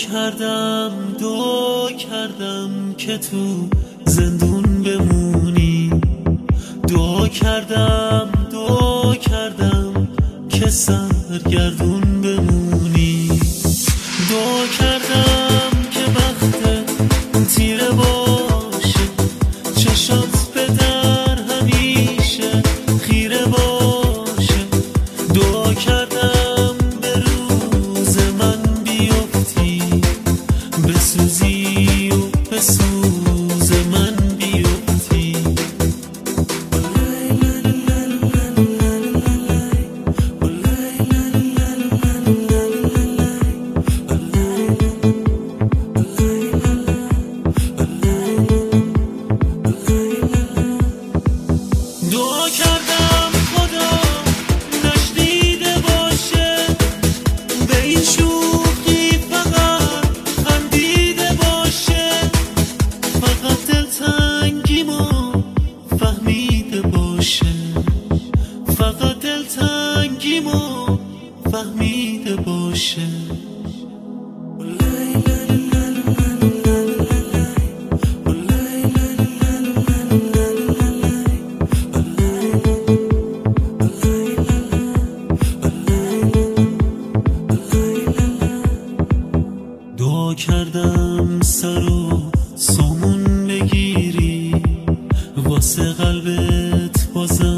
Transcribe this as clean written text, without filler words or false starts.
کردم که تو زندون بمونی، دعا کردم که سرگردون بمونی، دعا کردم که وقت تیره باشه، چشات به در همیشه خیره باشه، دعا کردم به روز من بیفتی، بسوزی و به سوز من بیفتی. دعا کردم خدا نشنیده باشه، به این شوخی فقط خندیده باشه، فقط دلتنگیمو فهمیده باشه، فقط دلتنگیمو فهمیده باشه. دعا کردم سر و سامون بگیری، واسه قلبت بازم